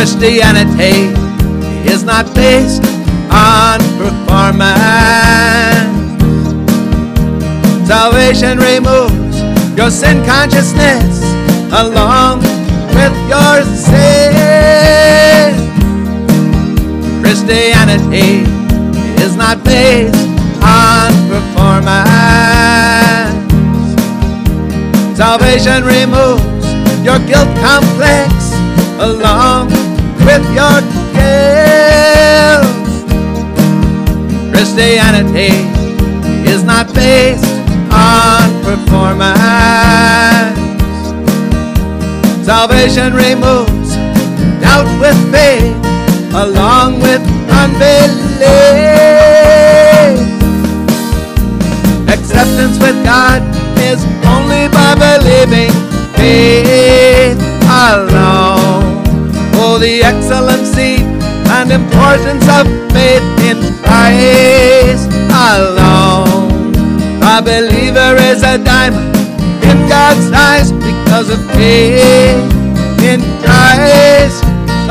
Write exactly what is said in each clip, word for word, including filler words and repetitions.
Christianity is not based on performance. Salvation removes your sin consciousness along with your sin. Christianity is not based on performance. Salvation removes your guilt complex along with your guilt. Christianity is not based on performance. Salvation removes doubt with faith along with unbelief. Acceptance with God is only by believing, faith alone. Oh, the excellency and importance of faith in Christ alone. A believer is a diamond in God's eyes because of faith in Christ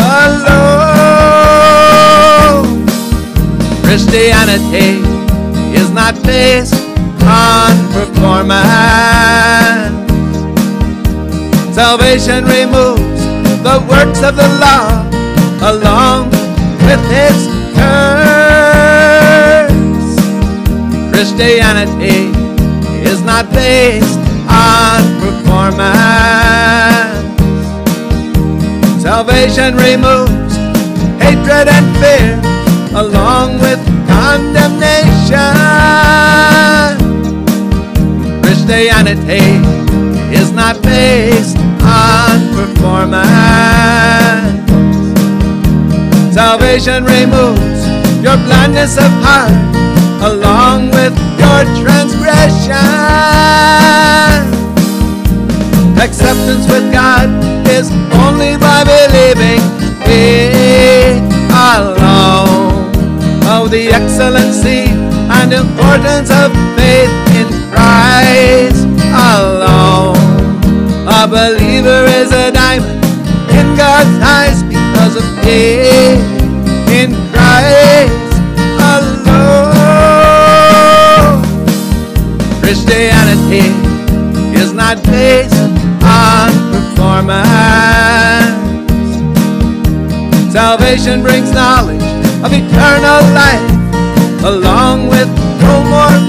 alone. Christianity is not based on performance. Salvation removes the works of the law along with its curse. Christianity is not based on performance. Salvation removes hatred and fear along with condemnation. Christianity is not based on performance. Salvation removes your blindness of heart along with your transgression. Acceptance with God is only by believing, faith alone. Oh, the excellency and importance of faith in Christ alone. A believer is a diamond in God's eyes because of faith in Christ alone. Christianity is not based on performance. Salvation brings knowledge of eternal life along with no more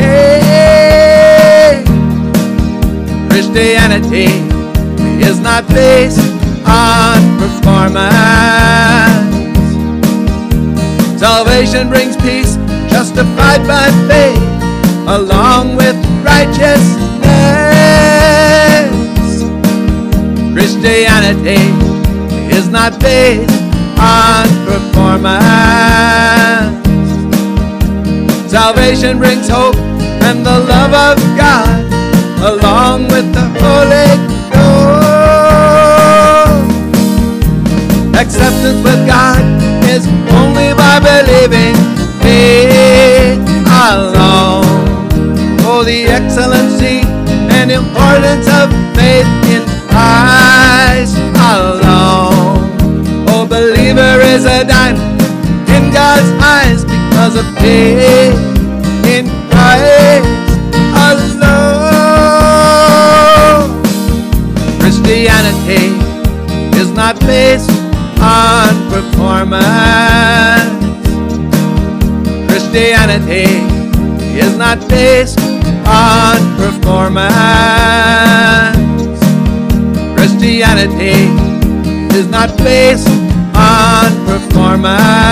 shame. Christianity is not based on performance. Salvation brings peace justified by faith along with righteousness. Christianity is not based on performance. Salvation brings hope and the love of God along with the Holy Ghost. Acceptance with God is only by believing, faith alone. Oh, the excellency and importance of faith in Christ alone. Oh, believer is a diamond in God's eyes because of faith in Christ alone. Christianity is not based on performance. Christianity is not based on performance. Christianity is not based on performance.